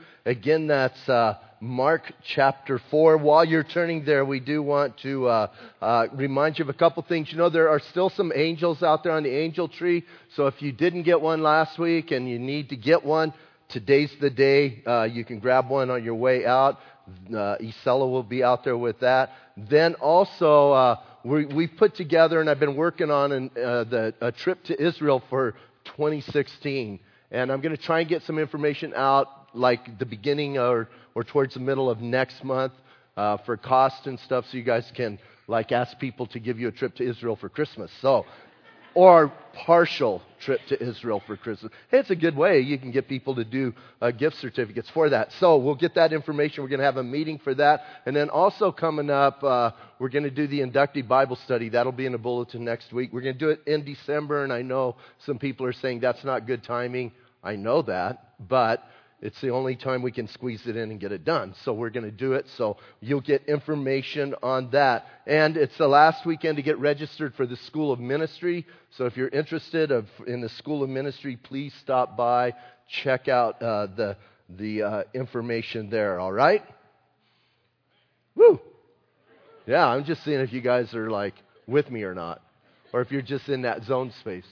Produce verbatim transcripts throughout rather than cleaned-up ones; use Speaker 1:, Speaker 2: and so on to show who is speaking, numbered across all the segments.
Speaker 1: Again, that's uh, Mark chapter four. While you're turning there, we do want to uh, uh, remind you of a couple things. You know, there are still some angels out there on the angel tree. So if you didn't get one last week and you need to get one, today's the day. Uh, you can grab one on your way out. Uh, Isela will be out there with that. Then also, uh, we, we've put together, and I've been working on an, uh, the, a trip to Israel for twenty sixteen. And I'm going to try and get some information out like the beginning or, or towards the middle of next month uh, for cost and stuff, so you guys can like ask people to give you a trip to Israel for Christmas. So, or partial trip to Israel for Christmas. Hey, it's a good way. You can get people to do uh, gift certificates for that. So we'll get that information. We're going to have a meeting for that. And then also coming up, uh, we're going to do the inductee Bible study. That'll be in the bulletin next week. We're going to do it in December, and I know some people are saying that's not good timing. I know that, but it's the only time we can squeeze it in and get it done. So we're going to do it. So you'll get information on that. And it's the last weekend to get registered for the School of Ministry. So if you're interested of, in the School of Ministry, please stop by. Check out uh, the, the uh, information there, all right? Woo! Yeah, I'm just seeing if you guys are like with me or not. Or if you're just in that zone space.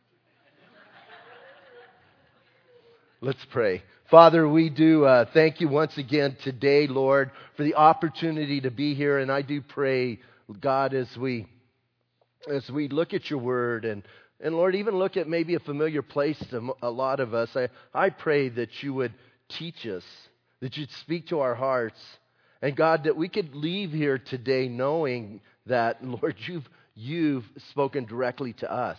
Speaker 1: Let's pray. Father, we do uh, thank you once again today, Lord, for the opportunity to be here. And I do pray, God, as we as we look at your word and, and Lord, even look at maybe a familiar place to a lot of us, I, I pray that you would teach us, that you'd speak to our hearts. And God, that we could leave here today knowing that, Lord, you've, you've spoken directly to us.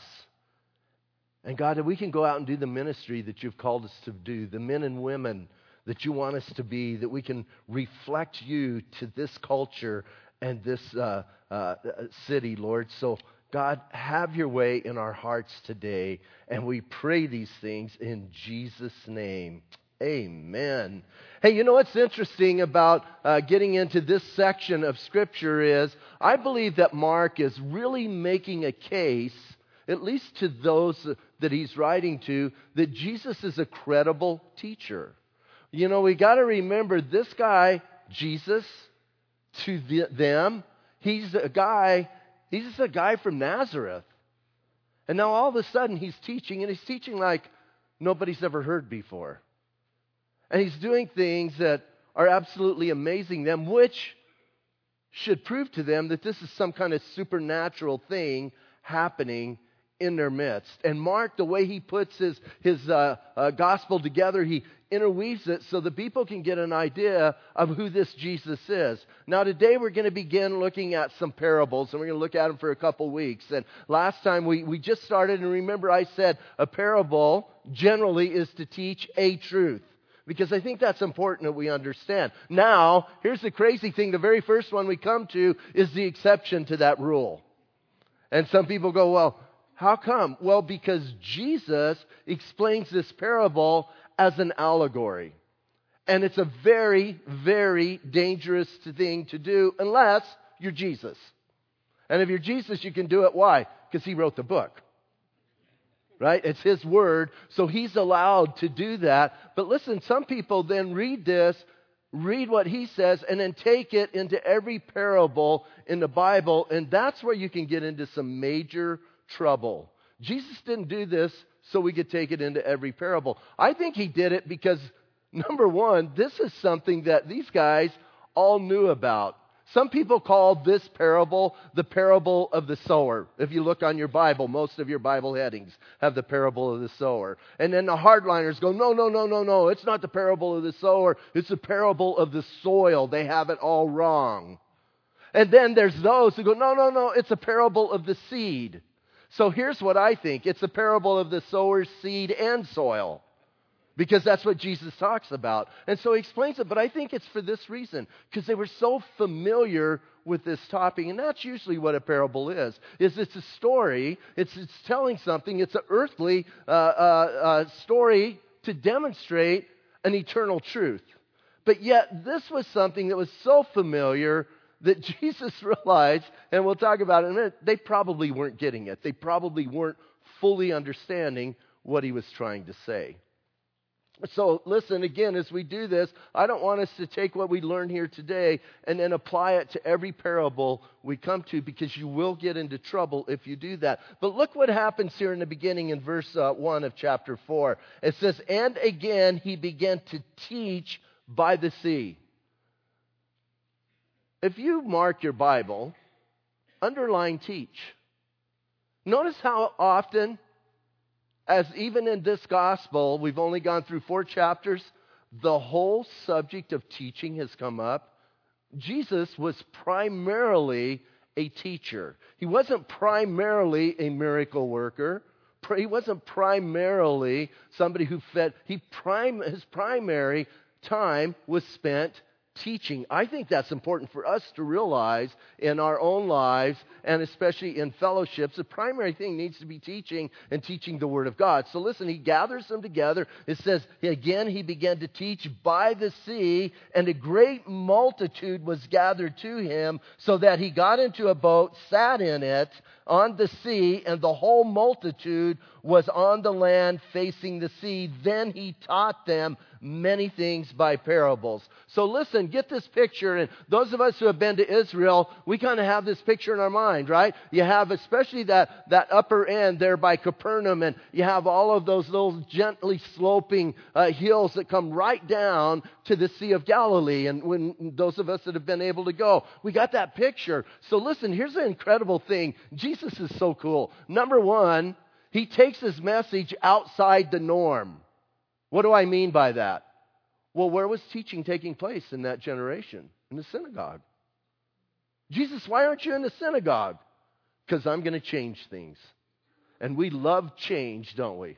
Speaker 1: And God, that we can go out and do the ministry that you've called us to do, the men and women that you want us to be, that we can reflect you to this culture and this uh, uh, city, Lord. So, God, have your way in our hearts today, and we pray these things in Jesus' name. Amen. Hey, you know what's interesting about uh, getting into this section of Scripture is I believe that Mark is really making a case, at least to those that he's writing to, that Jesus is a credible teacher. You know, we got to remember this guy, Jesus, to the, them, he's a guy, he's just a guy from Nazareth. And now all of a sudden he's teaching, and he's teaching like nobody's ever heard before. And he's doing things that are absolutely amazing them, which should prove to them that this is some kind of supernatural thing happening in their midst. And Mark, the way he puts his, his uh, uh, gospel together, he interweaves it so the people can get an idea of who this Jesus is. Now today we're going to begin looking at some parables, and we're going to look at them for a couple weeks. And last time we, we just started, and remember I said a parable generally is to teach a truth. Because I think that's important that we understand. Now, here's the crazy thing. The very first one we come to is the exception to that rule. And some people go, well, how come? Well, because Jesus explains this parable as an allegory. And it's a very, very dangerous thing to do unless you're Jesus. And if you're Jesus, you can do it. Why? Because he wrote the book. Right? It's his word, so he's allowed to do that. But listen, some people then read this, read what he says, and then take it into every parable in the Bible, and that's where you can get into some major trouble. Jesus didn't do this so we could take it into every parable. I think he did it because, number one, this is something that these guys all knew about. Some people call this parable the parable of the sower. If you look on your Bible, most of your Bible headings have the parable of the sower. And then the hardliners go, no, no, no, no, no, it's not the parable of the sower. It's the parable of the soil. They have it all wrong. And then there's those who go, no, no, no, it's a parable of the seed. So here's what I think. It's a parable of the sower, seed, and soil. Because that's what Jesus talks about. And so he explains it, but I think it's for this reason. Because they were so familiar with this topic, and that's usually what a parable is. Is it's a story, it's, it's telling something, it's an earthly uh, uh, uh, story to demonstrate an eternal truth. But yet this was something that was so familiar that Jesus realized, and we'll talk about it in a minute, they probably weren't getting it. They probably weren't fully understanding what he was trying to say. So listen, again, as we do this, I don't want us to take what we learn here today and then apply it to every parable we come to, because you will get into trouble if you do that. But look what happens here in the beginning in verse uh, one of chapter four. It says, "And again he began to teach by the sea." If you mark your Bible, underline teach. Notice how often, as even in this gospel, we've only gone through four chapters, the whole subject of teaching has come up. Jesus was primarily a teacher. He wasn't primarily a miracle worker. He wasn't primarily somebody who fed. He prim, his primary time was spent teaching. I think that's important for us to realize in our own lives, and especially in fellowships. The primary thing needs to be teaching, and teaching the Word of God. So listen, he gathers them together. It says, again, he began to teach by the sea, and a great multitude was gathered to him, so that he got into a boat, sat in it on the sea, and the whole multitude was on the land facing the sea. Then he taught them many things by parables. So listen, get this picture. And those of us who have been to Israel, we kind of have this picture in our mind, right? You have especially that, that upper end there by Capernaum, and you have all of those little gently sloping uh, hills that come right down to the Sea of Galilee. And when those of us that have been able to go, we got that picture. So listen, here's an incredible thing. Jesus is so cool. Number one, he takes his message outside the norm. What do I mean by that? Well, where was teaching taking place in that generation? In the synagogue. Jesus, why aren't you in the synagogue? Because I'm going to change things. And we love change, don't we?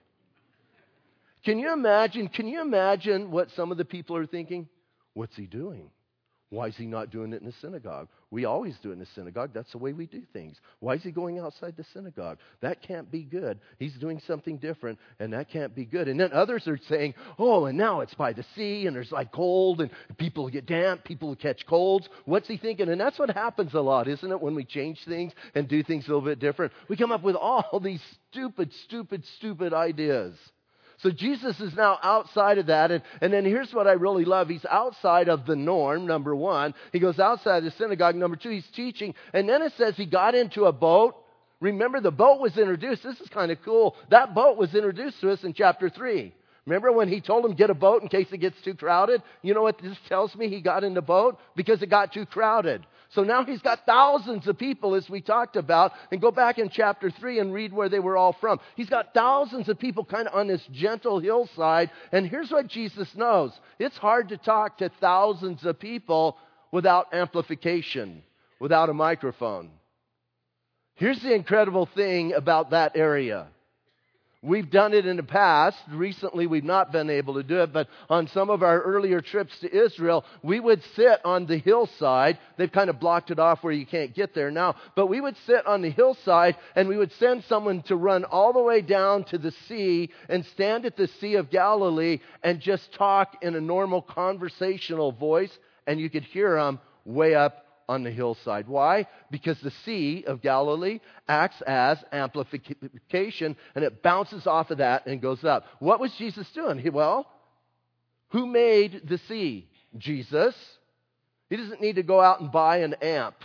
Speaker 1: Can you imagine, can you imagine what some of the people are thinking? What's he doing? Why is he not doing it in the synagogue? We always do it in the synagogue. That's the way we do things. Why is he going outside the synagogue? That can't be good. He's doing something different, and that can't be good. And then others are saying, oh, and now it's by the sea, and there's like cold, and people get damp, people catch colds. What's he thinking? And that's what happens a lot, isn't it, when we change things and do things a little bit different? We come up with all these stupid, stupid, stupid ideas. So Jesus is now outside of that. And, and then here's what I really love. He's outside of the norm, number one. He goes outside the synagogue. Number two, he's teaching. And then it says he got into a boat. Remember, the boat was introduced. This is kind of cool. That boat was introduced to us in chapter three. Remember when he told him, get a boat in case it gets too crowded? You know what this tells me? He got in the boat because it got too crowded. So now he's got thousands of people, as we talked about. And go back in chapter three and read where they were all from. He's got thousands of people kind of on this gentle hillside. And here's what Jesus knows. It's hard to talk to thousands of people without amplification, without a microphone. Here's the incredible thing about that area. We've done it in the past. Recently, we've not been able to do it. But on some of our earlier trips to Israel, we would sit on the hillside. They've kind of blocked it off where you can't get there now. But we would sit on the hillside, and we would send someone to run all the way down to the sea and stand at the Sea of Galilee and just talk in a normal conversational voice. And you could hear them way up on the hillside. Why? Because the Sea of Galilee acts as amplification, and it bounces off of that and goes up. What was Jesus doing? He, well, who made the sea? Jesus. He doesn't need to go out and buy an amp.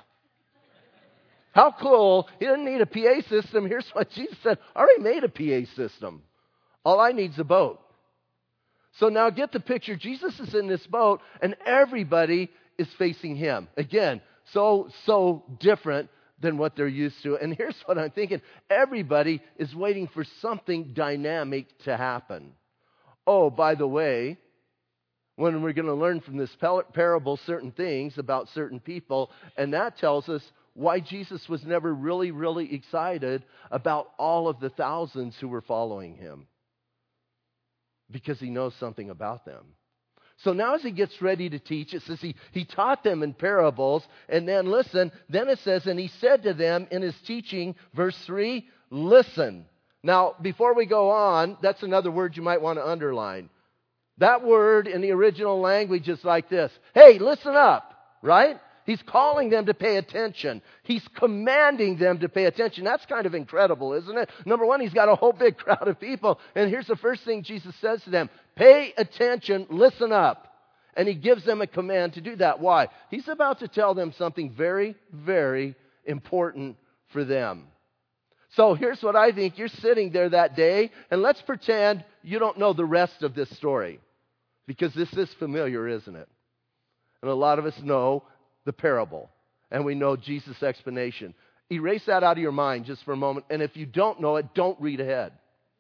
Speaker 1: How cool. He doesn't need a P A system. Here's what Jesus said. I already made a P A system. All I need is a boat. So now get the picture. Jesus is in this boat, and everybody is facing him. Again, so, so different than what they're used to. And here's what I'm thinking. Everybody is waiting for something dynamic to happen. Oh, by the way, when we're going to learn from this parable certain things about certain people, and that tells us why Jesus was never really, really excited about all of the thousands who were following him. Because he knows something about them. So now as he gets ready to teach, it says he, he taught them in parables. And then listen, then it says, and he said to them in his teaching, verse three, listen. Now, before we go on, that's another word you might want to underline. That word in the original language is like this. Hey, listen up, right? He's calling them to pay attention. He's commanding them to pay attention. That's kind of incredible, isn't it? Number one, he's got a whole big crowd of people. And here's the first thing Jesus says to them. pay attention, listen up. And he gives them a command to do that. Why? He's about to tell them something very, very important for them. So here's what I think. You're sitting there that day, and let's pretend you don't know the rest of this story. Because this is familiar, isn't it? And a lot of us know the parable. And we know Jesus' explanation. Erase that out of your mind just for a moment. And if you don't know it, don't read ahead.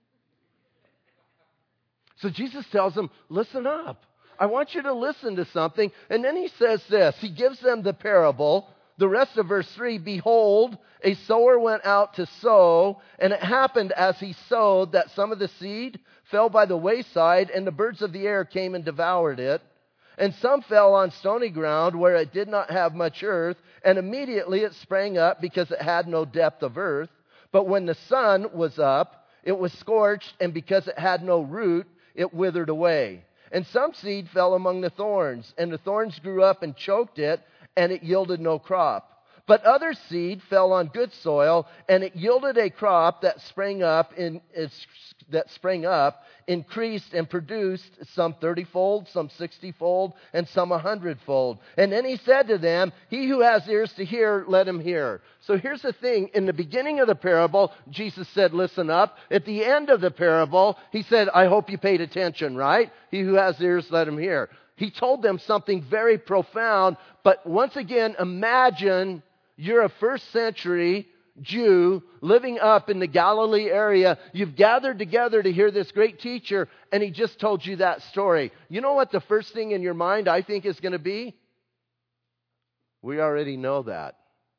Speaker 1: So Jesus tells them, listen up. I want you to listen to something. And then he says this. He gives them the parable. The rest of verse three, behold, a sower went out to sow, and it happened as he sowed that some of the seed fell by the wayside, and the birds of the air came and devoured it. And some fell on stony ground where it did not have much earth, and immediately it sprang up because it had no depth of earth. But when the sun was up, it was scorched, and because it had no root, it withered away. And some seed fell among the thorns, and the thorns grew up and choked it, and it yielded no crop. But other seed fell on good soil, and it yielded a crop that sprang up in that sprang up, increased and produced some thirty-fold, some sixty-fold, and some a hundredfold. And then he said to them, he who has ears to hear, let him hear. So here's the thing. In the beginning of the parable, Jesus said, listen up. At the end of the parable, he said, I hope you paid attention, right? He who has ears, let him hear. He told them something very profound, but once again, imagine you're a first century Jew living up in the Galilee area. You've gathered together to hear this great teacher, and he just told you that story. You know what the first thing in your mind, I think, is going to be? We already know that.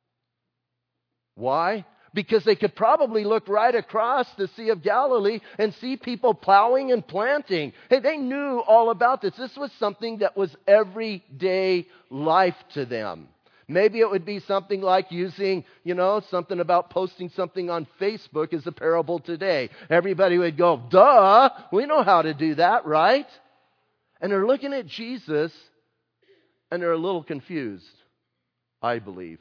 Speaker 1: Why? Because they could probably look right across the Sea of Galilee and see people plowing and planting. Hey, they knew all about this. This was something that was everyday life to them. Maybe it would be something like using, you know, something about posting something on Facebook as a parable today. Everybody would go, duh, we know how to do that, right? And they're looking at Jesus, and they're a little confused, I believe.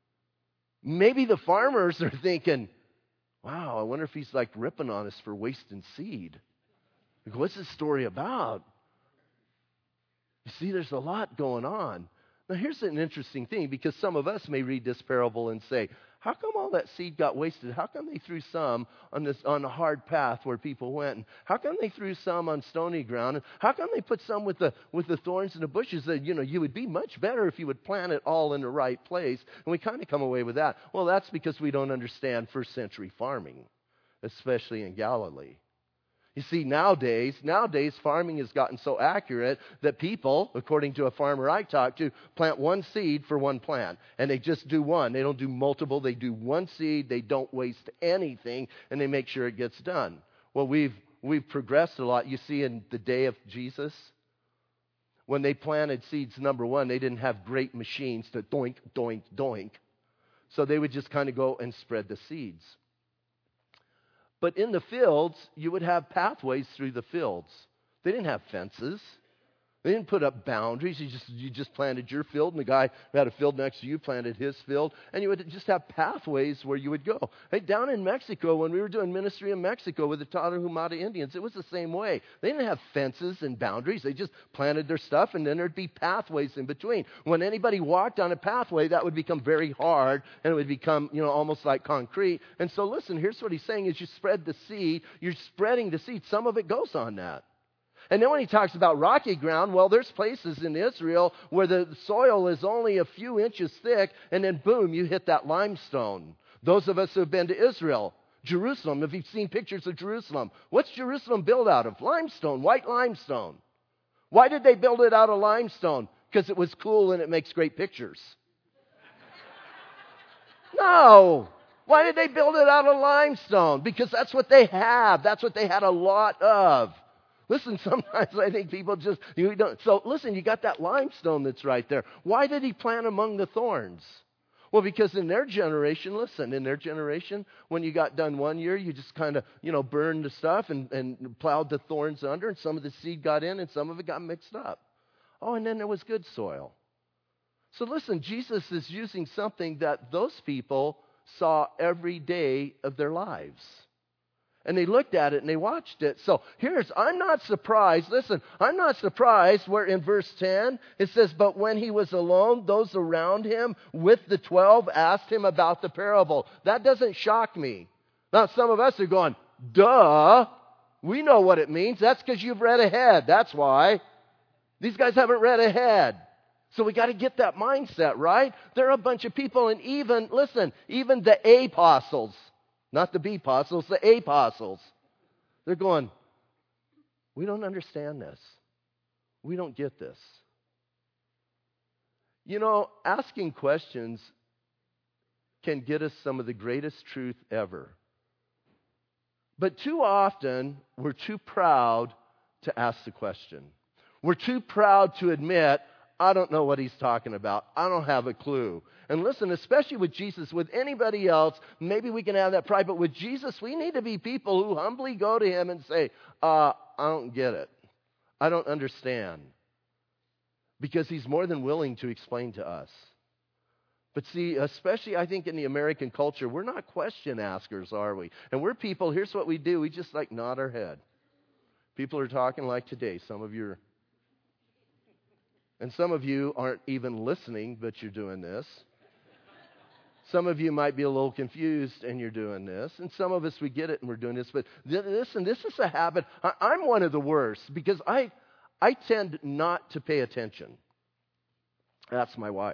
Speaker 1: Maybe the farmers are thinking, wow, I wonder if he's like ripping on us for wasting seed. Like, what's this story about? You see, there's a lot going on. Now, here's an interesting thing, because some of us may read this parable and say, how come all that seed got wasted? How come they threw some on this on a hard path where people went? And how come they threw some on stony ground? And how come they put some with the with the thorns and the bushes? That, you know, you would be much better if you would plant it all in the right place. And we kind of come away with that. Well, that's because we don't understand first century farming, especially in Galilee. You see, nowadays, nowadays farming has gotten so accurate that people, according to a farmer I talked to, plant one seed for one plant. And they just do one. They don't do multiple. They do one seed. They don't waste anything, and they make sure it gets done. Well, we've we've progressed a lot. You see, in the day of Jesus, when they planted seeds, number one, they didn't have great machines to doink, doink, doink. So they would just kind of go and spread the seeds. But in the fields, you would have pathways through the fields. They didn't have fences. They didn't put up boundaries. You just you just planted your field, and the guy who had a field next to you planted his field, and you would just have pathways where you would go. Hey, down in Mexico, when we were doing ministry in Mexico with the Tarahumara Indians, it was the same way. They didn't have fences and boundaries. They just planted their stuff, and then there'd be pathways in between. When anybody walked on a pathway, that would become very hard, and it would become, you know, almost like concrete. And so listen, here's what he's saying is you spread the seed. You're spreading the seed. Some of it goes on that. And then when he talks about rocky ground, well, there's places in Israel where the soil is only a few inches thick, and then boom, you hit that limestone. Those of us who have been to Israel, Jerusalem, if you've seen pictures of Jerusalem, what's Jerusalem built out of? Limestone, white limestone. Why did they build it out of limestone? Because it was cool and it makes great pictures. No. Why did they build it out of limestone? Because that's what they have. That's what they had a lot of. Listen, sometimes I think people just, you don't. So listen, you got that limestone that's right there. Why did he plant among the thorns? Well, because in their generation, listen, in their generation, when you got done one year, you just kind of, you know, burned the stuff and, and plowed the thorns under, and some of the seed got in and some of it got mixed up. Oh, and then there was good soil. So listen, Jesus is using something that those people saw every day of their lives. And they looked at it and they watched it. So here's, I'm not surprised. Listen, I'm not surprised where in verse ten it says, but when he was alone, those around him with the twelve asked him about the parable. That doesn't shock me. Now some of us are going, duh, we know what it means. That's because you've read ahead. That's why. These guys haven't read ahead. So we got to get that mindset, right? There are a bunch of people, and even, listen, even the apostles, not the B apostles, the apostles, they're going, we don't understand this. We don't get this. You know, asking questions can get us some of the greatest truth ever. But too often, we're too proud to ask the question. We're too proud to admit, I don't know what he's talking about. I don't have a clue. And listen, especially with Jesus, with anybody else, maybe we can have that pride, but with Jesus, we need to be people who humbly go to him and say, uh, I don't get it. I don't understand. Because he's more than willing to explain to us. But see, especially I think in the American culture, we're not question askers, are we? And we're people, here's what we do. We just like nod our head. People are talking like today. Some of you are, and some of you aren't even listening, but you're doing this. Some of you might be a little confused and you're doing this. And some of us, we get it and we're doing this. But listen, this is a habit. I, I'm one of the worst because I, I tend not to pay attention. That's my wife.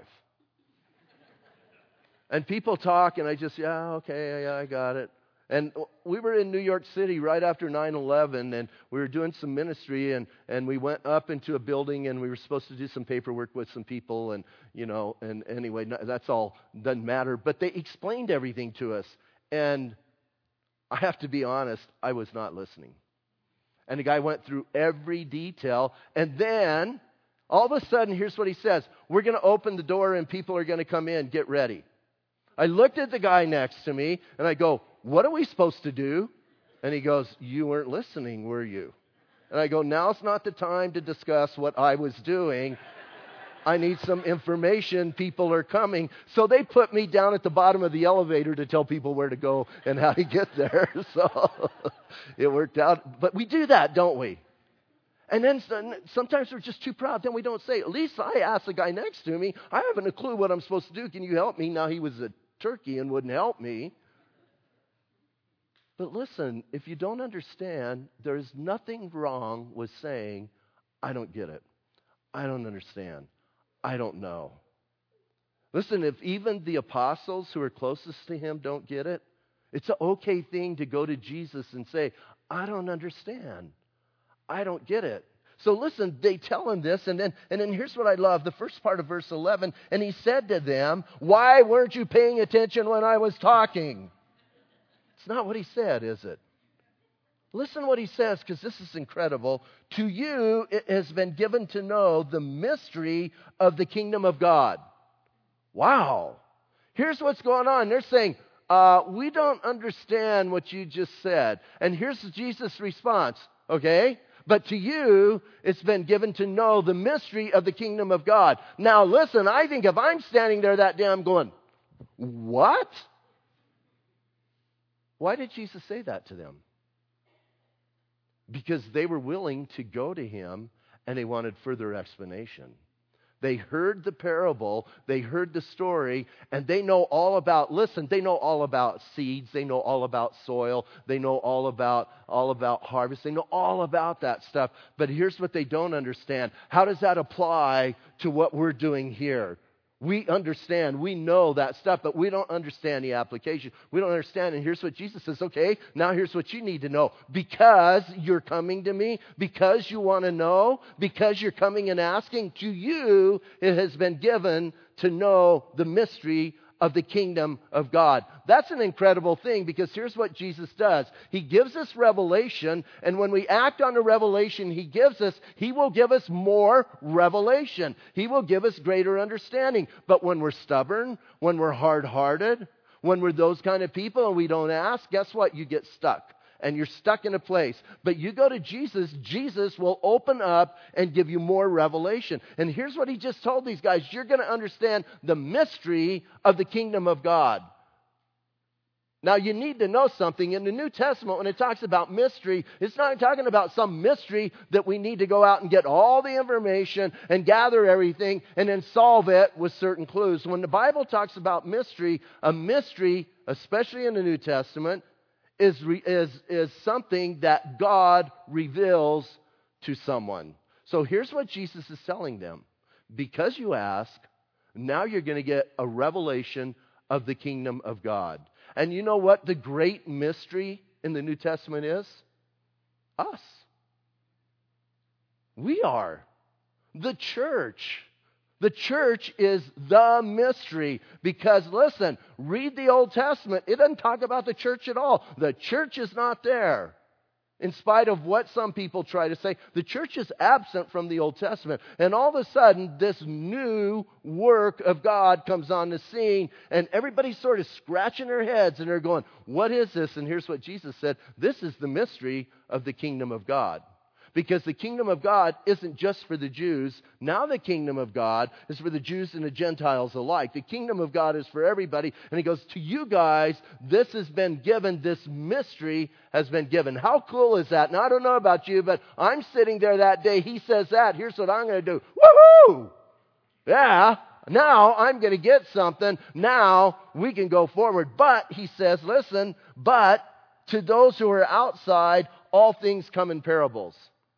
Speaker 1: And people talk, and I just, yeah, okay, yeah, I got it. And we were in New York City right after nine eleven, and we were doing some ministry, and, and we went up into a building, and we were supposed to do some paperwork with some people, and, you know, and anyway, that's all, doesn't matter. But they explained everything to us, and I have to be honest, I was not listening. And the guy went through every detail, and then, all of a sudden, here's what he says. We're going to open the door, and people are going to come in. Get ready. I looked at the guy next to me, and I go, what are we supposed to do? And he goes, you weren't listening, were you? And I go, now's not the time to discuss what I was doing. I need some information. People are coming. So they put me down at the bottom of the elevator to tell people where to go and how to get there. So it worked out. But we do that, don't we? And then sometimes we're just too proud. Then we don't say, at least I asked the guy next to me. I haven't a clue what I'm supposed to do. Can you help me? Now he was a turkey and wouldn't help me. But listen, if you don't understand, there's nothing wrong with saying, I don't get it. I don't understand. I don't know. Listen, if even the apostles who are closest to him don't get it, it's an okay thing to go to Jesus and say, I don't understand. I don't get it. So listen, they tell him this, and then and then here's what I love. The first part of verse eleven, and he said to them, why weren't you paying attention when I was talking? It's not what he said, is it? Listen what he says, because this is incredible. To you it has been given to know the mystery of the kingdom of God. Wow. Here's what's going on. They're saying, uh, we don't understand what you just said. And here's Jesus' response, okay? But to you, it's been given to know the mystery of the kingdom of God. Now listen, I think if I'm standing there that day, I'm going, what? Why did Jesus say that to them? Because they were willing to go to him and they wanted further explanation. They heard the parable, they heard the story, and they know all about, listen, they know all about seeds, they know all about soil, they know all about all about harvest, they know all about that stuff. But here's what they don't understand. How does that apply to what we're doing here? We understand, we know that stuff, but we don't understand the application. We don't understand, and here's what Jesus says, okay, now here's what you need to know. Because you're coming to me, because you want to know, because you're coming and asking, to you it has been given to know the mystery of the kingdom of God. That's an incredible thing, because here's what Jesus does. He gives us revelation, and when we act on the revelation he gives us, he will give us more revelation. He will give us greater understanding. But when we're stubborn, when we're hard-hearted, when we're those kind of people and we don't ask, guess what? You get stuck. And you're stuck in a place. But you go to Jesus, Jesus will open up and give you more revelation. And here's what he just told these guys. You're going to understand the mystery of the kingdom of God. Now, you need to know something. In the New Testament, when it talks about mystery, it's not talking about some mystery that we need to go out and get all the information and gather everything and then solve it with certain clues. When the Bible talks about mystery, a mystery, especially in the New Testament, is, re- is, is something that God reveals to someone. So here's what Jesus is telling them. Because you ask, now you're going to get a revelation of the kingdom of God. And you know what the great mystery in the New Testament is? Us. We are. The church. The church is the mystery. Because listen, read the Old Testament. It doesn't talk about the church at all. The church is not there. In spite of what some people try to say, the church is absent from the Old Testament. And all of a sudden, this new work of God comes on the scene, and everybody's sort of scratching their heads, and they're going, what is this? And here's what Jesus said, this is the mystery of the kingdom of God. Because the kingdom of God isn't just for the Jews. Now the kingdom of God is for the Jews and the Gentiles alike. The kingdom of God is for everybody. And he goes, to you guys, this has been given, this mystery has been given. How cool is that? Now I don't know about you, but I'm sitting there that day. He says that. Here's what I'm going to do. Woohoo! Yeah, now I'm going to get something. Now we can go forward. But, he says, listen, but to those who are outside, all things come in parables.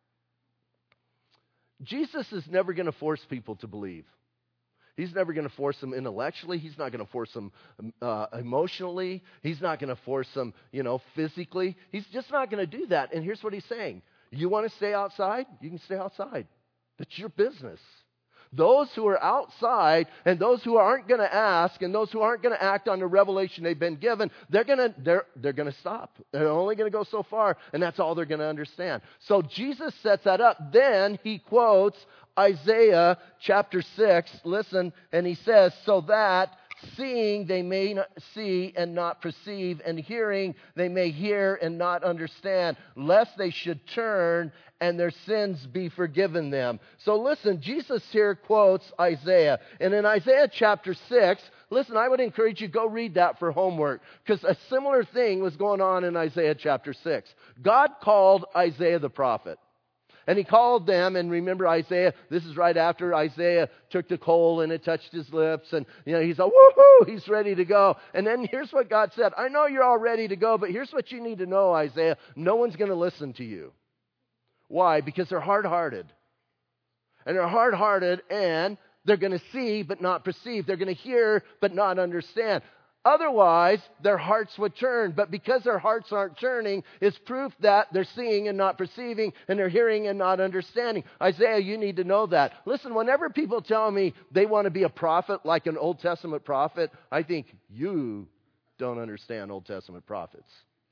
Speaker 1: Jesus is never going to force people to believe. He's never going to force them intellectually. He's not going to force them uh, emotionally. He's not going to force them, you know, physically. He's just not going to do that. And here's what he's saying. You want to stay outside? You can stay outside. That's your business. Those who are outside and those who aren't going to ask and those who aren't going to act on the revelation they've been given, they're going to they're they're going to stop. They're only going to go so far, and that's all they're going to understand. So Jesus sets that up. Then he quotes Isaiah chapter six. Listen, and he says, so that seeing they may not see and not perceive, and hearing they may hear and not understand, lest they should turn and their sins be forgiven them. So listen, Jesus here quotes Isaiah. And in Isaiah chapter six, listen, I would encourage you to go read that for homework, because a similar thing was going on in Isaiah chapter six. God called Isaiah the prophet. And he called them, and remember Isaiah, this is right after Isaiah took the coal and it touched his lips, and you know, he's like, woohoo, he's ready to go. And then here's what God said, I know you're all ready to go, but here's what you need to know, Isaiah, no one's going to listen to you. Why? Because they're hard-hearted. And they're hard-hearted, and they're going to see but not perceive. They're going to hear but not understand. Otherwise, their hearts would turn. But because their hearts aren't turning, it's proof that they're seeing and not perceiving, and they're hearing and not understanding. Isaiah, you need to know that. Listen, whenever people tell me they want to be a prophet, like an Old Testament prophet, I think you don't understand Old Testament prophets.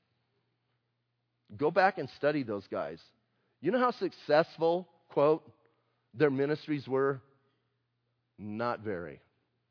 Speaker 1: Go back and study those guys. You know how successful, quote, their ministries were? Not very.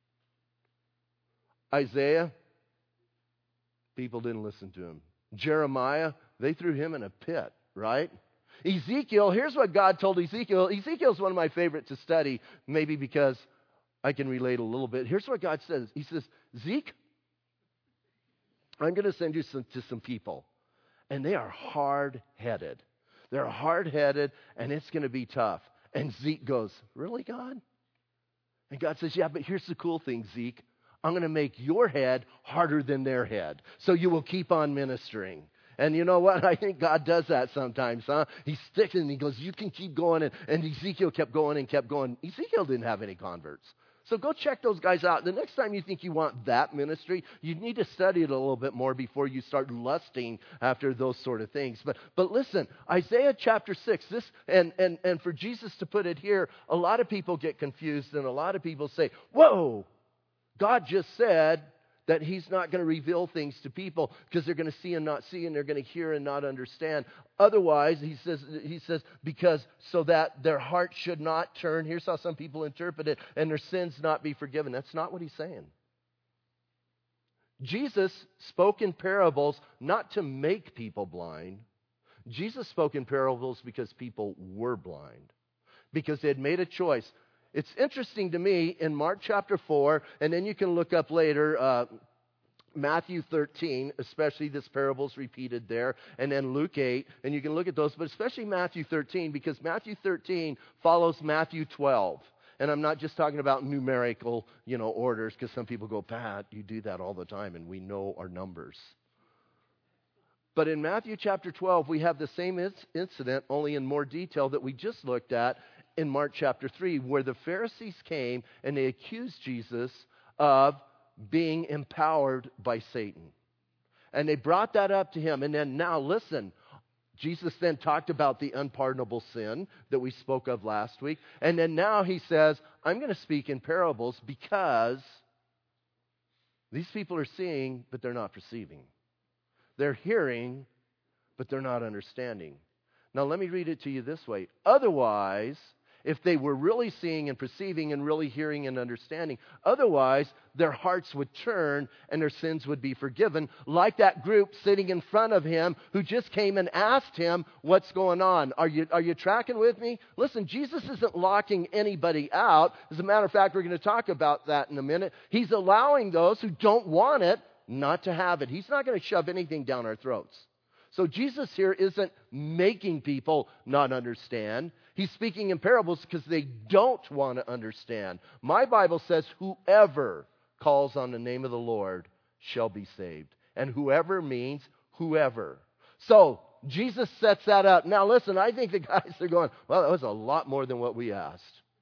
Speaker 1: Isaiah, people didn't listen to him. Jeremiah, they threw him in a pit, right? Ezekiel, here's what God told Ezekiel. Ezekiel's one of my favorite to study, maybe because I can relate a little bit. Here's what God says. He says, Zeke, I'm going to send you some, to some people, and they are hard-headed. They're hard-headed, and it's going to be tough. And Zeke goes, really, God? And God says, yeah, but here's the cool thing, Zeke. I'm going to make your head harder than their head, so you will keep on ministering. And you know what? I think God does that sometimes, huh? He sticks and he goes, you can keep going. And, and Ezekiel kept going and kept going. Ezekiel didn't have any converts. So go check those guys out. The next time you think you want that ministry, you need to study it a little bit more before you start lusting after those sort of things. But but listen, Isaiah chapter six, this and, and, and for Jesus to put it here, a lot of people get confused and a lot of people say, whoa, God just said that he's not going to reveal things to people because they're going to see and not see, and they're going to hear and not understand. Otherwise, he says, he says, because so that their heart should not turn. Here's how some people interpret it, and their sins not be forgiven. That's not what he's saying. Jesus spoke in parables not to make people blind. Jesus spoke in parables because people were blind, because they had made a choice. It's interesting to me in Mark chapter four, and then you can look up later, uh, Matthew thirteen, especially this parable's repeated there, and then Luke eight, and you can look at those, but especially Matthew thirteen, because Matthew thirteen follows Matthew twelve. And I'm not just talking about numerical, you know, orders, because some people go, Pat, you do that all the time, and we know our numbers. But in Matthew chapter twelve, we have the same incident, only in more detail, that we just looked at in Mark chapter three, where the Pharisees came and they accused Jesus of being empowered by Satan. And they brought that up to him. And then now listen, Jesus then talked about the unpardonable sin that we spoke of last week. And then now he says, I'm going to speak in parables because these people are seeing, but they're not perceiving. They're hearing, but they're not understanding. Now let me read it to you this way. Otherwise, if they were really seeing and perceiving and really hearing and understanding, otherwise their hearts would turn and their sins would be forgiven, like that group sitting in front of him who just came and asked him, what's going on? Are you, are you tracking with me? Listen, Jesus isn't locking anybody out. As a matter of fact, we're going to talk about that in a minute. He's allowing those who don't want it not to have it. He's not going to shove anything down our throats. So Jesus here isn't making people not understand. He's speaking in parables because they don't want to understand. My Bible says whoever calls on the name of the Lord shall be saved. And whoever means whoever. So Jesus sets that up. Now listen, I think the guys are going, well, that was a lot more than what we asked.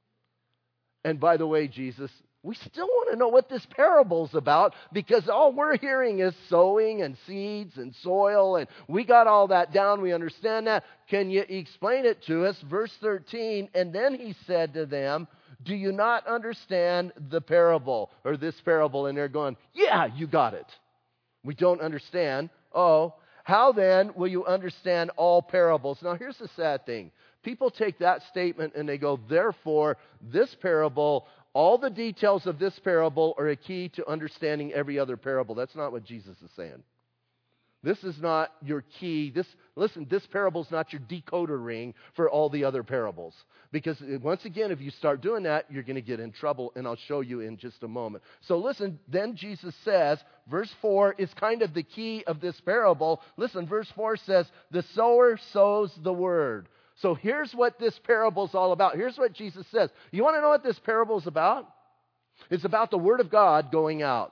Speaker 1: And by the way, Jesus, we still want to know what this parable's about, because all we're hearing is sowing and seeds and soil, and we got all that down. We understand that. Can you explain it to us? Verse thirteen, and then he said to them, do you not understand the parable, or this parable? And they're going, yeah, you got it. We don't understand. Oh, how then will you understand all parables? Now here's the sad thing. People take that statement and they go, therefore, this parable, all the details of this parable are a key to understanding every other parable. That's not what Jesus is saying. This is not your key. This, listen, this parable is not your decoder ring for all the other parables. Because once again, if you start doing that, you're going to get in trouble, and I'll show you in just a moment. So listen, then Jesus says, verse four is kind of the key of this parable. Listen, verse four says, the sower sows the word. So here's what this parable is all about. Here's what Jesus says. You want to know what this parable is about? It's about the word of God going out.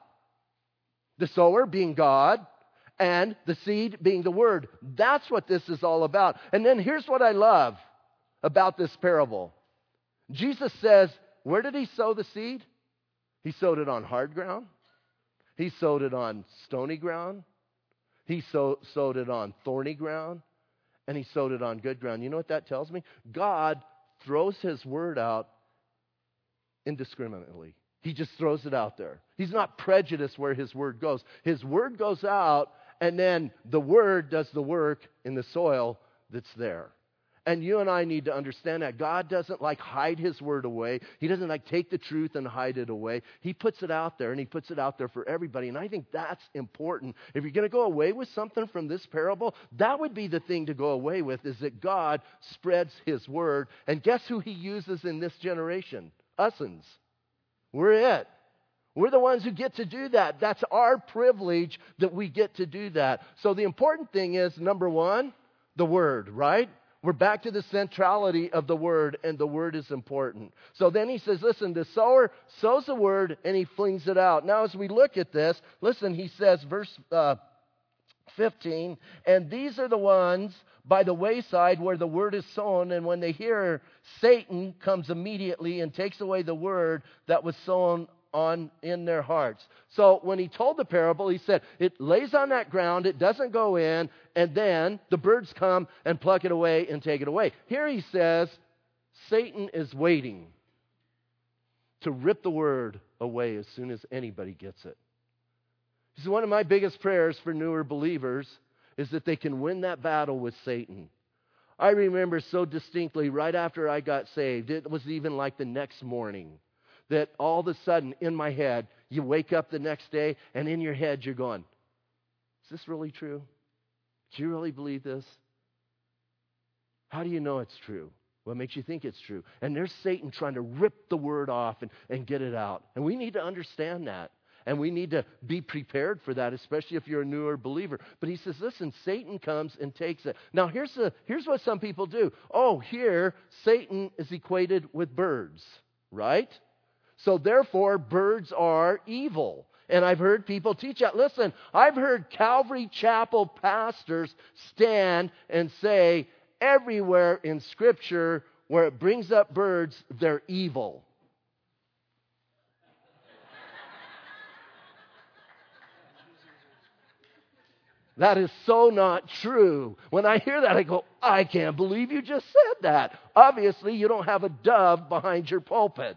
Speaker 1: The sower being God, and the seed being the word. That's what this is all about. And then here's what I love about this parable. Jesus says, where did he sow the seed? He sowed it on hard ground. He sowed it on stony ground. He sow, sowed it on thorny ground. And he sowed it on good ground. You know what that tells me? God throws his word out indiscriminately. He just throws it out there. He's not prejudiced where his word goes. His word goes out, and then the word does the work in the soil that's there. And you and I need to understand that. God doesn't like hide his word away. He doesn't like take the truth and hide it away. He puts it out there, and he puts it out there for everybody. And I think that's important. If you're going to go away with something from this parable, that would be the thing to go away with, is that God spreads his word. And guess who he uses in this generation? Us'uns. We're it. We're the ones who get to do that. That's our privilege that we get to do that. So the important thing is, number one, the word, right? We're back to the centrality of the word, and the word is important. So then he says, listen, the sower sows the word, and he flings it out. Now as we look at this, listen, he says, verse uh, fifteen, and these are the ones by the wayside where the word is sown, and when they hear, Satan comes immediately and takes away the word that was sown on in their hearts. So when he told the parable, he said, it lays on that ground, it doesn't go in, and then the birds come and pluck it away and take it away. Here he says, Satan is waiting to rip the word away as soon as anybody gets it. So one of my biggest prayers for newer believers is that they can win that battle with Satan. I remember so distinctly right after I got saved, it was even like the next morning, that all of a sudden in my head, you wake up the next day and in your head you're going, is this really true? Do you really believe this? How do you know it's true? What makes you think it's true? And there's Satan trying to rip the word off and, and get it out. And we need to understand that. And we need to be prepared for that, especially if you're a newer believer. But he says, listen, Satan comes and takes it. Now, here's, the, here's what some people do. Oh, here, Satan is equated with birds, right? So therefore, birds are evil. And I've heard people teach that. Listen, I've heard Calvary Chapel pastors stand and say, everywhere in Scripture where it brings up birds, they're evil. That is so not true. When I hear that, I go, I can't believe you just said that. Obviously, you don't have a dove behind your pulpit.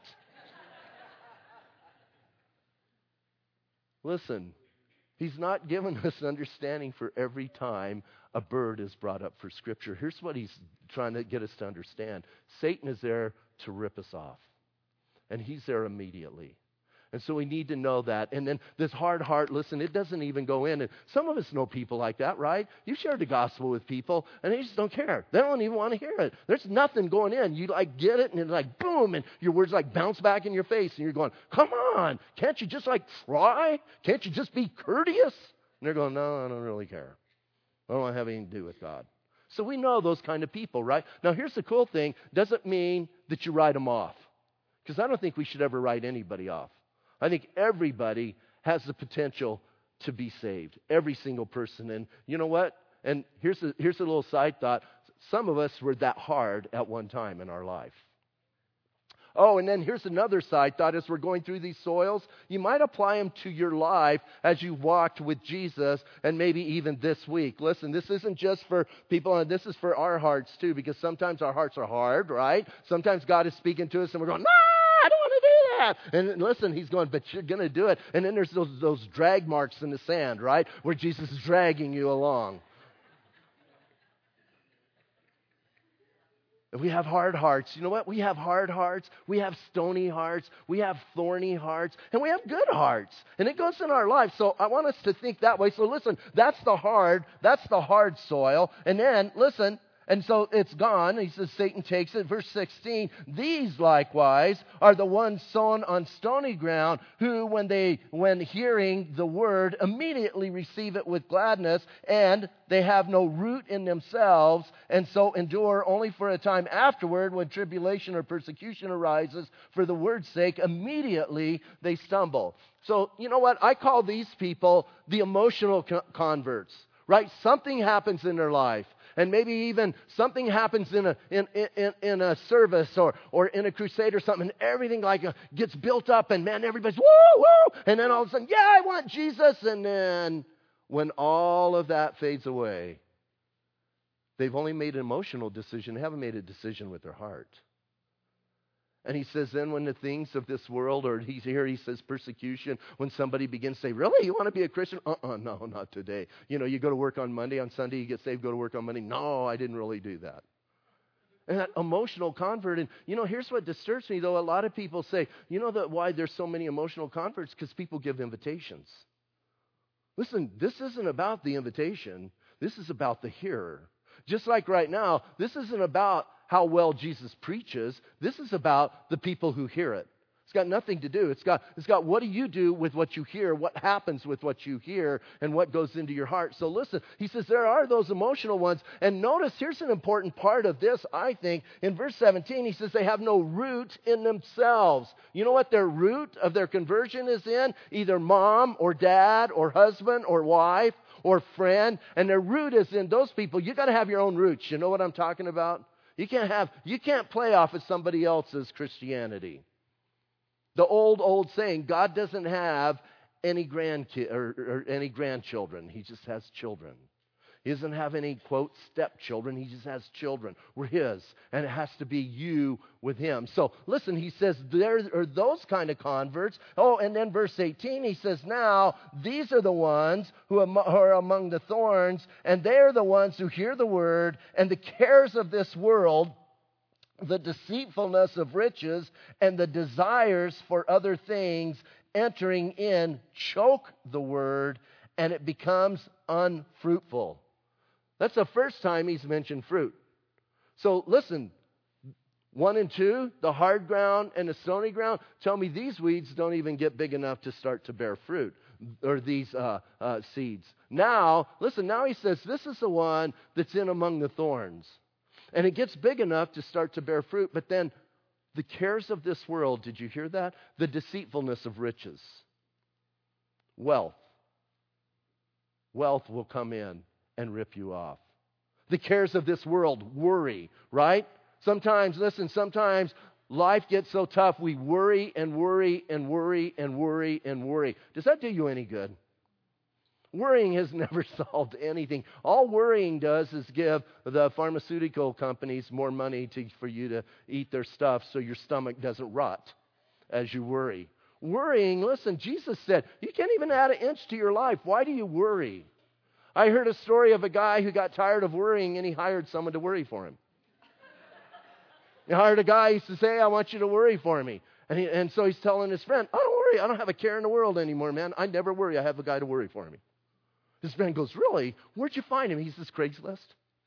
Speaker 1: Listen, he's not given us understanding for every time a bird is brought up for Scripture. Here's what he's trying to get us to understand. Satan is there to rip us off. And he's there immediately. And so we need to know that. And then this hard heart, listen, it doesn't even go in. And some of us know people like that, right? You shared the gospel with people, and they just don't care. They don't even want to hear it. There's nothing going in. You like get it, and it's like boom, and your words like bounce back in your face, and you're going, come on, can't you just like try? Can't you just be courteous? And they're going, no, I don't really care. I don't want to have anything to do with God. So we know those kind of people, right? Now, here's the cool thing. Doesn't mean that you write them off. Because I don't think we should ever write anybody off. I think everybody has the potential to be saved. Every single person. And you know what? And here's a, here's a little side thought. Some of us were that hard at one time in our life. Oh, and then here's another side thought. As we're going through these soils, you might apply them to your life as you walked with Jesus, and maybe even this week. Listen, this isn't just for people, and this is for our hearts too, because sometimes our hearts are hard, right? Sometimes God is speaking to us, and we're going, no, I don't want to do that. And listen, he's going, but you're going to do it. And then there's those, those drag marks in the sand, right, where Jesus is dragging you along. If we have hard hearts, you know what? We have hard hearts, we have stony hearts, we have thorny hearts, and we have good hearts. And it goes in our life. So I want us to think that way. So listen, that's the hard, that's the hard soil. And then, listen, and so it's gone. He says Satan takes it. Verse sixteen, these likewise are the ones sown on stony ground, who when they, when hearing the word, immediately receive it with gladness, and they have no root in themselves, and so endure only for a time. Afterward, when tribulation or persecution arises for the word's sake, immediately they stumble. So, you know what? I call these people the emotional co- converts, right? Something happens in their life. And maybe even something happens in a in in, in a service or or in a crusade or something, and everything like uh, gets built up, and man, everybody's woo woo, and then all of a sudden, yeah, I want Jesus, and then when all of that fades away, they've only made an emotional decision; they haven't made a decision with their heart. And he says, then when the things of this world, or he's here, he says persecution, when somebody begins to say, really, you want to be a Christian? Uh-uh, no, not today. You know, you go to work on Monday, on Sunday you get saved, go to work on Monday. No, I didn't really do that. And that emotional convert, and you know, here's what disturbs me, though. A lot of people say, you know that why there's so many emotional converts? Because people give invitations. Listen, this isn't about the invitation. This is about the hearer. Just like right now, this isn't about how well Jesus preaches. This is about the people who hear it. It's got nothing to do. It's got, it's got what do you do with what you hear, what happens with what you hear, and what goes into your heart. So listen, he says there are those emotional ones. And notice, here's an important part of this, I think. In verse seventeen, he says they have no root in themselves. You know what their root of their conversion is in? Either mom or dad or husband or wife or friend. And their root is in those people. You got to have your own roots. You know what I'm talking about? You can't have, you can't play off of somebody else's Christianity. The old, old saying, God doesn't have any grandkid or, or any grandchildren. He just has children. He doesn't have any, quote, stepchildren. He just has children. We're his. And it has to be you with him. So listen, he says there are those kind of converts. Oh, and then verse eighteen, he says, now these are the ones who are among the thorns, and they're the ones who hear the word, and the cares of this world, the deceitfulness of riches, and the desires for other things entering in choke the word, and it becomes unfruitful. That's the first time he's mentioned fruit. So listen, One and two, the hard ground and the stony ground. Tell me these weeds don't even get big enough to start to bear fruit, or these uh, uh, seeds. Now, listen, now he says this is the one that's in among the thorns. And it gets big enough to start to bear fruit, but then the cares of this world, did you hear that? The deceitfulness of riches. Wealth. Wealth will come in and rip you off. The cares of this world, worry, right? Sometimes, listen, sometimes life gets so tough we worry and worry and worry and worry and worry. Does that do you any good? Worrying has never solved anything. All worrying does is give the pharmaceutical companies more money to, for you to eat their stuff so your stomach doesn't rot as you worry. Worrying, listen, Jesus said, you can't even add an inch to your life. Why do you worry? I heard a story of a guy who got tired of worrying and he hired someone to worry for him. He hired a guy, he says, hey, I want you to worry for me. And, he, and so he's telling his friend, oh, don't worry, I don't have a care in the world anymore, man. I never worry. I have a guy to worry for me. His friend goes, really? Where'd you find him? He says, Craigslist.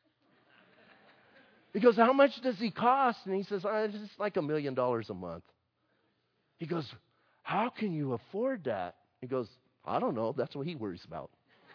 Speaker 1: He goes, how much does he cost? And he says, oh, it's like a million dollars a month. He goes, how can you afford that? He goes, I don't know. That's what he worries about.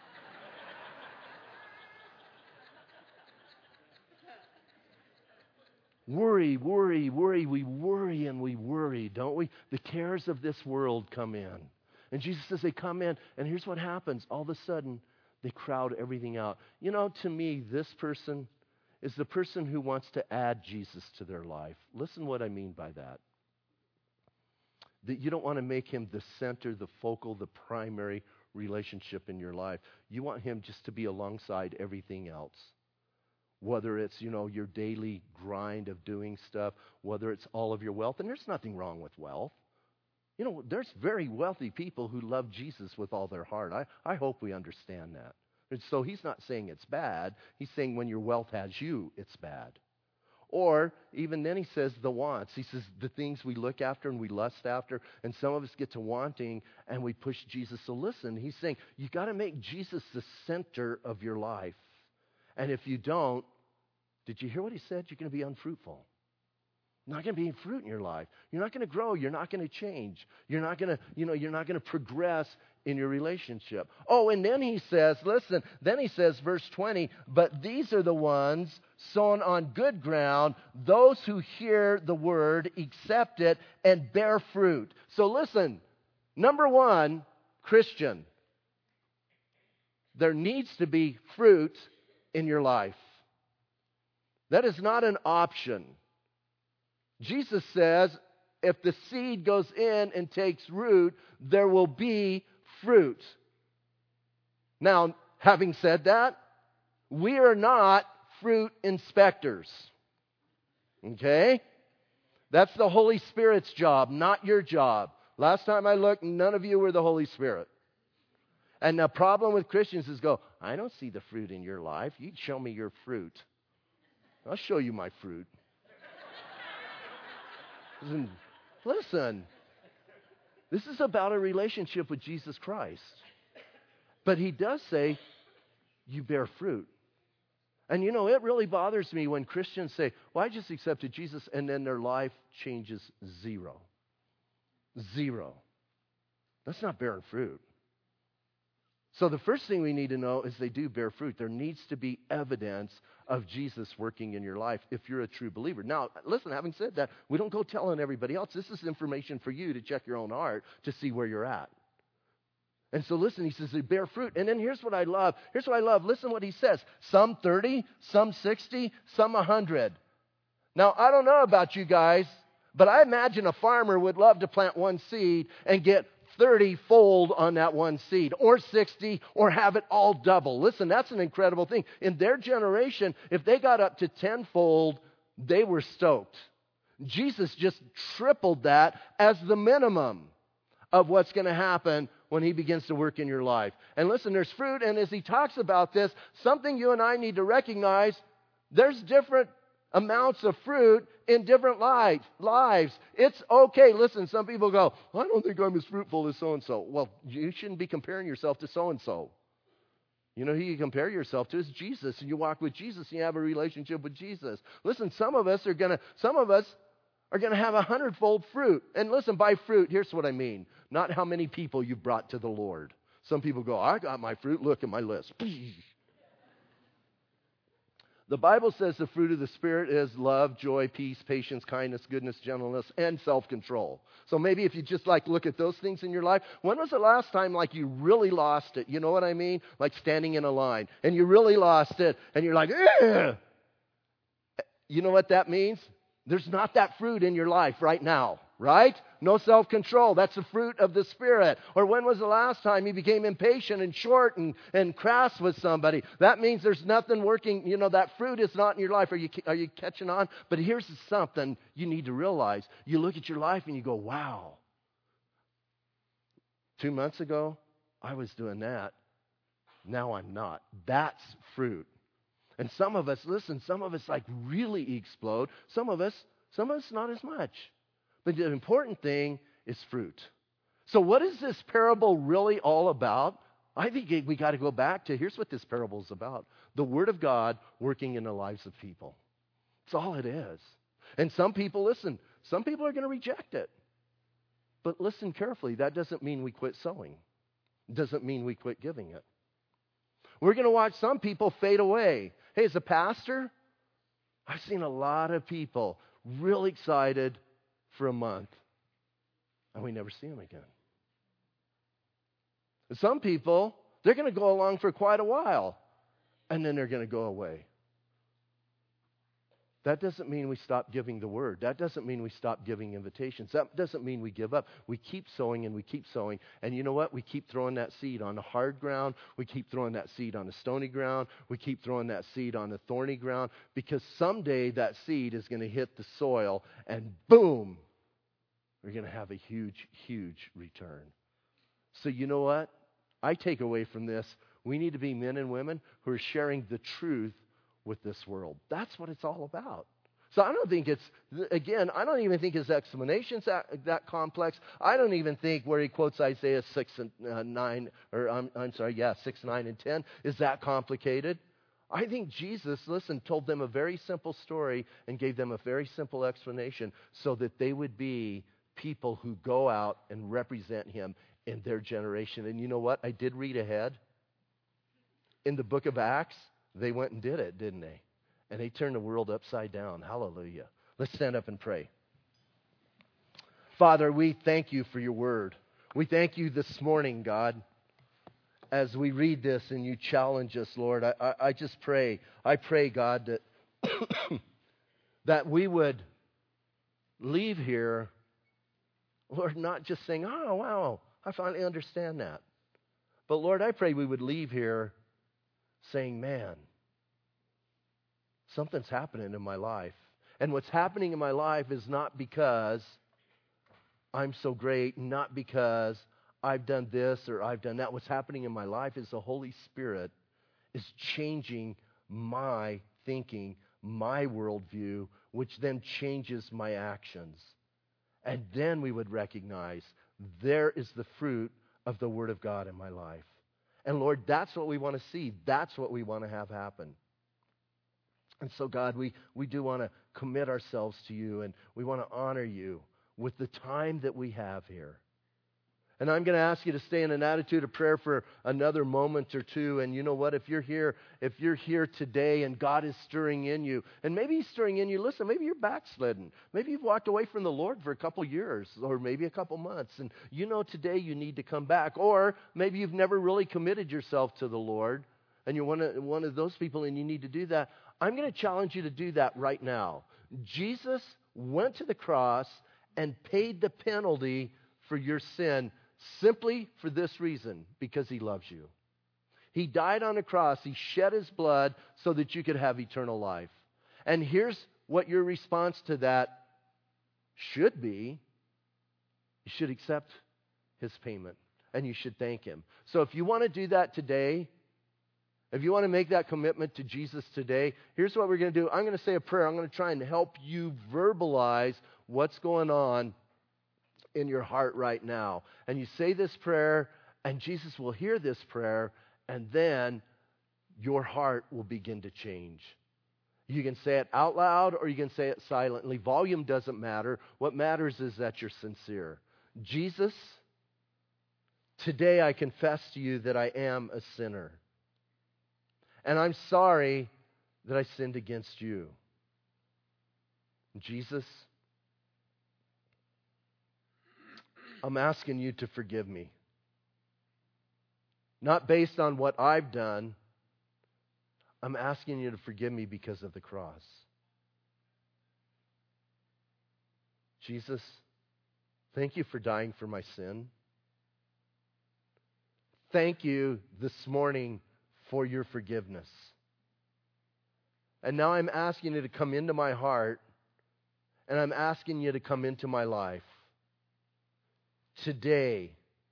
Speaker 1: Worry, worry, worry. We worry and we worry, don't we? The cares of this world come in. And Jesus says they come in, and here's what happens. All of a sudden, they crowd everything out. You know, to me, this person is the person who wants to add Jesus to their life. Listen what I mean by that. That you don't want to make him the center, the focal, the primary relationship in your life. You want him just to be alongside everything else. Whether it's, you know, your daily grind of doing stuff, whether it's all of your wealth. And there's nothing wrong with wealth. You know, there's very wealthy people who love Jesus with all their heart. I, I hope we understand that. And so he's not saying it's bad. He's saying when your wealth has you, it's bad. Or even then he says the wants. He says the things we look after and we lust after, and some of us get to wanting and we push Jesus. So listen, he's saying you got to make Jesus the center of your life. And if you don't, did you hear what he said? You're going to be unfruitful. You're not going to be fruit in your life. You're not going to grow. You're not going to change. You're not going to, you know, you're not going to progress in your relationship. Oh, and then he says, listen, then he says, verse twenty, but these are the ones sown on good ground, those who hear the word, accept it, and bear fruit. So listen, number one, Christian, there needs to be fruit in your life. That is not an option. Jesus says, if the seed goes in and takes root, there will be fruit. Now, having said that, we are not fruit inspectors. Okay? That's the Holy Spirit's job, not your job. Last time I looked, none of you were the Holy Spirit. And the problem with Christians is go, I don't see the fruit in your life. You show me your fruit. I'll show you my fruit. Listen, listen, this is about a relationship with Jesus Christ. But he does say, you bear fruit. And you know, it really bothers me when Christians say, well, I just accepted Jesus, and then their life changes zero. Zero. That's not bearing fruit. So the first thing we need to know is they do bear fruit. There needs to be evidence of Jesus working in your life if you're a true believer. Now, listen, having said that, we don't go telling everybody else. This is information for you to check your own heart to see where you're at. And so listen, he says they bear fruit. And then here's what I love. Here's what I love. Listen what he says. Some thirty, some sixty, some one hundred. Now, I don't know about you guys, but I imagine a farmer would love to plant one seed and get thirty-fold on that one seed, or sixty, or have it all double. Listen, that's an incredible thing. In their generation, if they got up to tenfold, they were stoked. Jesus just tripled that as the minimum of what's going to happen when he begins to work in your life. And listen, there's fruit, and as he talks about this, something you and I need to recognize, there's different amounts of fruit in different lives. lives. It's okay. Listen, some people go, I don't think I'm as fruitful as so-and-so. Well, you shouldn't be comparing yourself to so-and-so. You know who you compare yourself to is Jesus. And you walk with Jesus and you have a relationship with Jesus. Listen, some of us are going to, some of us are going to have a hundredfold fruit. And listen, by fruit, here's what I mean. Not how many people you brought to the Lord. Some people go, I got my fruit. Look at my list. The Bible says the fruit of the Spirit is love, joy, peace, patience, kindness, goodness, gentleness, and self-control. So maybe if you just like look at those things in your life, when was the last time like you really lost it? You know what I mean? Like standing in a line and you really lost it and you're like, ugh! You know what that means? There's not that fruit in your life right now, right? No self-control. That's the fruit of the Spirit. Or when was the last time you became impatient and short and, and crass with somebody? That means there's nothing working. You know, that fruit is not in your life. Are you, are you catching on? But here's something you need to realize. You look at your life and you go, wow. Two months ago, I was doing that. Now I'm not. That's fruit. And some of us, listen, some of us like really explode. Some of us, some of us not as much. But the important thing is fruit. So what is this parable really all about? I think we got to go back to, here's what this parable is about. The Word of God working in the lives of people. That's all it is. And some people, listen, some people are going to reject it. But listen carefully, that doesn't mean we quit sowing. It doesn't mean we quit giving it. We're going to watch some people fade away. Hey, as a pastor, I've seen a lot of people real excited for a month, and we never see them again. And some people, they're going to go along for quite a while, and then they're going to go away. That doesn't mean we stop giving the word. That doesn't mean we stop giving invitations. That doesn't mean we give up. We keep sowing and we keep sowing. And you know what? We keep throwing that seed on the hard ground. We keep throwing that seed on the stony ground. We keep throwing that seed on the thorny ground. Because someday that seed is going to hit the soil and boom, we're going to have a huge, huge return. So you know what? I take away from this, we need to be men and women who are sharing the truth with this world. That's what it's all about. So I don't think it's, again, I don't even think his explanation's that, that complex. I don't even think where he quotes Isaiah six and uh, nine, or I'm, I'm sorry, yeah, six, nine, and ten is that complicated. I think Jesus, listen, told them a very simple story and gave them a very simple explanation so that they would be people who go out and represent him in their generation. And you know what? I did read ahead. In the book of Acts, they went and did it, didn't they? And they turned the world upside down. Hallelujah. Let's stand up and pray. Father, we thank you for your word. We thank you this morning, God, as we read this and you challenge us, Lord. I, I, I just pray, I pray, God, that, that we would leave here, Lord, not just saying, oh, wow, I finally understand that. But Lord, I pray we would leave here saying, man, something's happening in my life. And what's happening in my life is not because I'm so great, not because I've done this or I've done that. What's happening in my life is the Holy Spirit is changing my thinking, my worldview, which then changes my actions. And then we would recognize there is the fruit of the Word of God in my life. And Lord, that's what we want to see. That's what we want to have happen. And so, God, we, we do want to commit ourselves to you, and we want to honor you with the time that we have here. And I'm going to ask you to stay in an attitude of prayer for another moment or two. And you know what? If you're here, if you're here today and God is stirring in you, and maybe He's stirring in you, listen, maybe you're backslidden. Maybe you've walked away from the Lord for a couple years or maybe a couple months. And you know today you need to come back. Or maybe you've never really committed yourself to the Lord and you're one of, one of those people and you need to do that. I'm going to challenge you to do that right now. Jesus went to the cross and paid the penalty for your sin simply for this reason, because He loves you. He died on the cross. He shed His blood so that you could have eternal life. And here's what your response to that should be. You should accept His payment, and you should thank Him. So if you want to do that today, if you want to make that commitment to Jesus today, here's what we're going to do. I'm going to say a prayer. I'm going to try and help you verbalize what's going on in your heart right now. And you say this prayer, and Jesus will hear this prayer, and then your heart will begin to change. You can say it out loud or you can say it silently. Volume doesn't matter. What matters is that you're sincere. Jesus, today I confess to you that I am a sinner. And I'm sorry that I sinned against you. Jesus, I'm asking you to forgive me. Not based on what I've done. I'm asking you to forgive me because of the cross. Jesus, thank you for dying for my sin. Thank you this morning for your forgiveness. And now I'm asking you to come into my heart, and I'm asking you to come into my life. Today,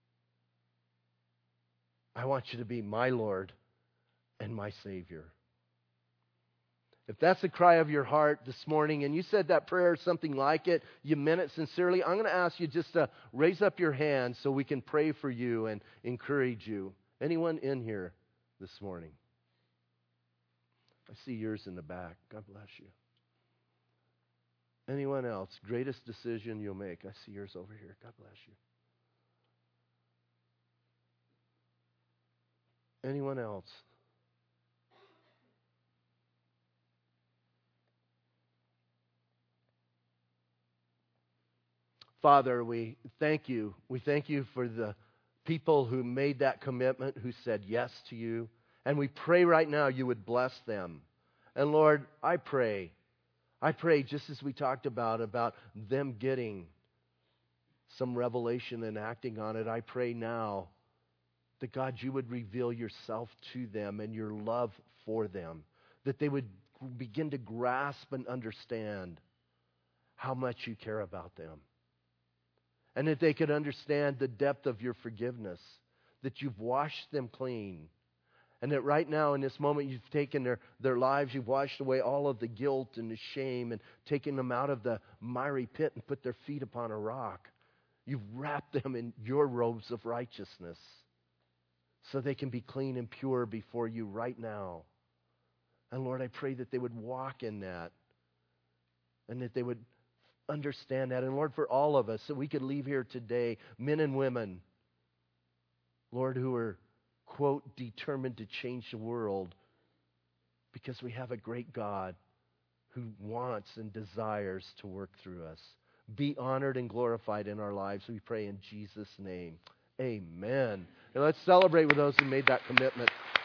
Speaker 1: I want you to be my Lord and my Savior. If that's the cry of your heart this morning, and you said that prayer or something like it, you meant it sincerely, I'm going to ask you just to raise up your hand so we can pray for you and encourage you. Anyone in here this morning? I see yours in the back. God bless you. Anyone else? Greatest decision you'll make. I see yours over here. God bless you. Anyone else? Father, we thank you. We thank you for the people who made that commitment, who said yes to you. And we pray right now you would bless them. And Lord, I pray, I pray just as we talked about, about them getting some revelation and acting on it, I pray now that God, you would reveal yourself to them and your love for them. That they would begin to grasp and understand how much you care about them. And that they could understand the depth of your forgiveness. That you've washed them clean. And that right now in this moment you've taken their, their lives, you've washed away all of the guilt and the shame and taken them out of the miry pit and put their feet upon a rock. You've wrapped them in your robes of righteousness so they can be clean and pure before you right now. And Lord, I pray that they would walk in that and that they would understand that. And Lord, for all of us, that we could leave here today, men and women, Lord, who are, quote, determined to change the world because we have a great God who wants and desires to work through us. Be honored and glorified in our lives, we pray in Jesus' name. Amen. And let's celebrate with those who made that commitment.